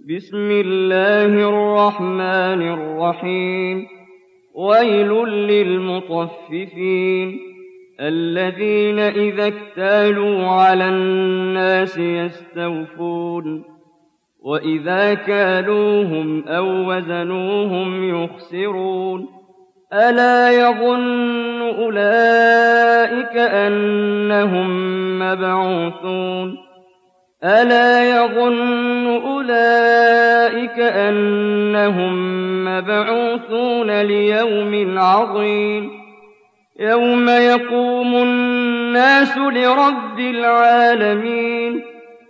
بسم الله الرحمن الرحيم ويل للمطففين الذين إذا اكتالوا على الناس يستوفون وإذا كالوهم أو وزنوهم يخسرون ألا يظن أولئك أنهم مبعوثون ليوم عظيم يوم يقوم الناس لرب العالمين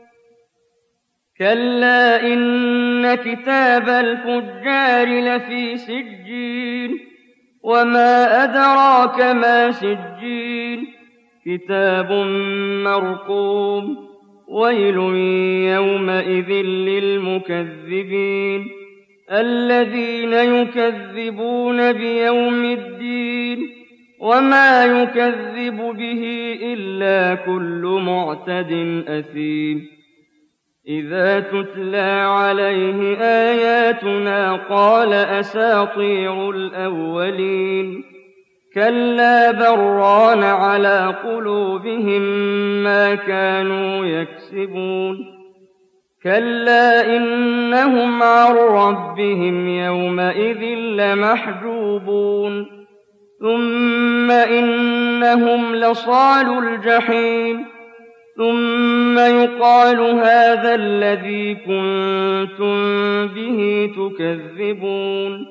كلا إن كتاب الفجار لفي سجين وما أدراك ما سجين كتاب مرقوم ويل يومئذ للمكذبين الذين يكذبون بيوم الدين وما يكذب به إلا كل معتد أثيم إذا تتلى عليه آياتنا قال أساطير الأولين كلا بران على قلوبهم ما كانوا يكسبون كلا إنهم عن ربهم يومئذ لمحجوبون ثم إنهم لصالو الجحيم ثم يقال هذا الذي كنتم به تكذبون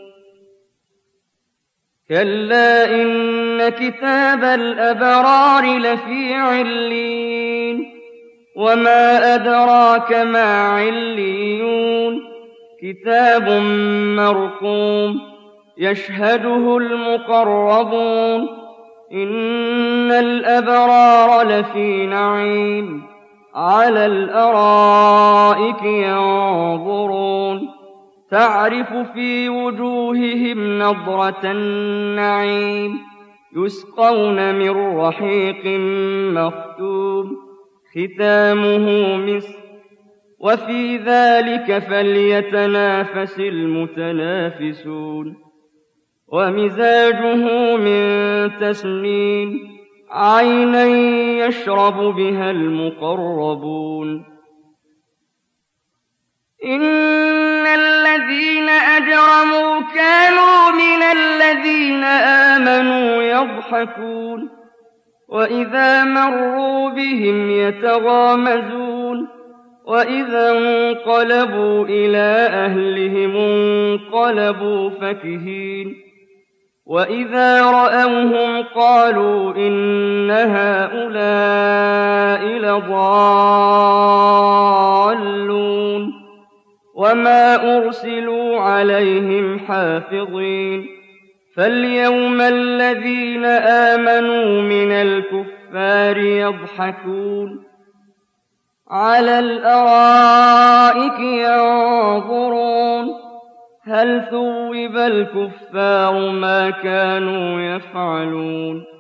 كلا إن كتاب الأبرار لفي عليين وما أدراك ما عليون كتاب مرقوم يشهده المقربون إن الأبرار لفي نعيم على الأرائك ينظرون تعرف في وجوههم نضرة النعيم يسقون من رحيق مختوم ختامه مسك وفي ذلك فليتنافس المتنافسون ومزاجه من تسنيم عينا يشرب بها المقربون إن الذين أجرموا كانوا من الذين آمنوا يضحكون وإذا مروا بهم يتغامزون وإذا انقلبوا إلى أهلهم انقلبوا فكهين وإذا رأوهم قالوا إن هؤلاء لضالون وما أرسلوا عليهم حافظين فاليوم الذين آمنوا من الكفار يضحكون على الأرائك ينظرون هل ثوب الكفار ما كانوا يفعلون